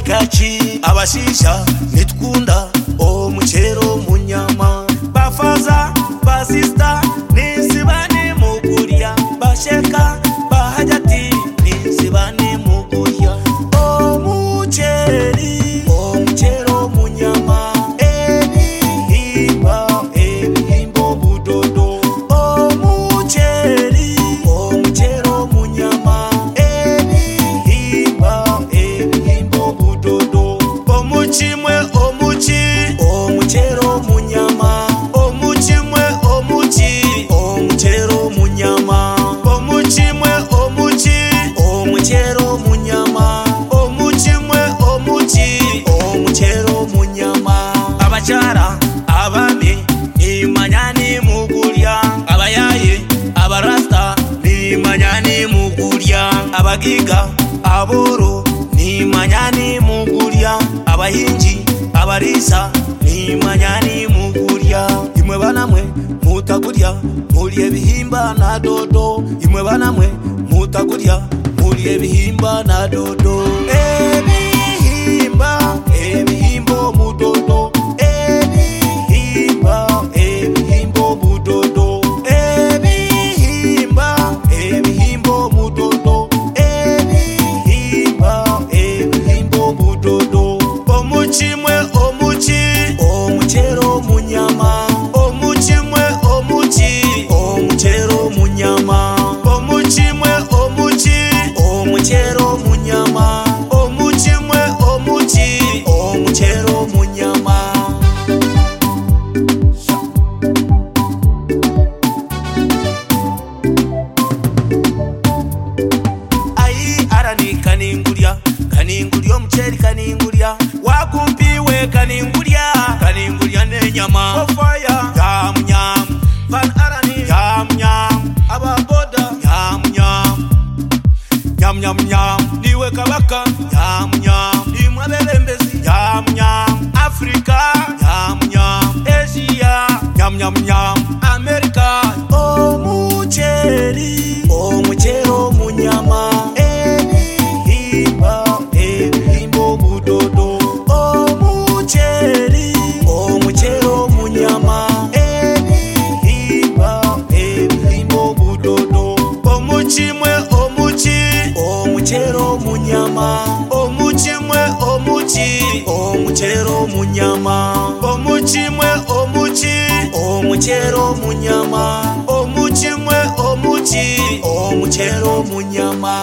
kaki abashisha nitkunda omuchero munyama bafaza basista nisibane mukuria basheka bahajati nisibane mukuria omuchero munyama ebihimbo budodo omuchero munyama ebihimbo budodo omuchero munyama omuchero munyama omuchero munyama omuchero munyama abachara abami nimanyani mukulya abayaye abarasta nimanyani mukulya abagiga aboro nimanyani mukulya abahinji abarisa nimanyani mukulya imwe banamwe mutakulya mulye bihimba na dodo imwe banamwe mutakulya mulye bihimba na dodo ebihimbo mudodo ebihimbo budodo ebihimbo mudodo ebihimbo budodo omuchero munyama omuchero munyama omuchero munyama omuchero munyama ai arani kaningulya omucheri kaningulya wakumpiwe kaningulya nenyama ofaya yamnyam van arani yamnyam ababoda yamnyam niwe kabaka yamnyam imwe belembezi yamnyam Afrika yamnyam Asia yamnyam America omuchero munyama ebihimbo budodo omuchero munyama ebihimbo budodo omuchero munyama omuchero munyama omuchero munyama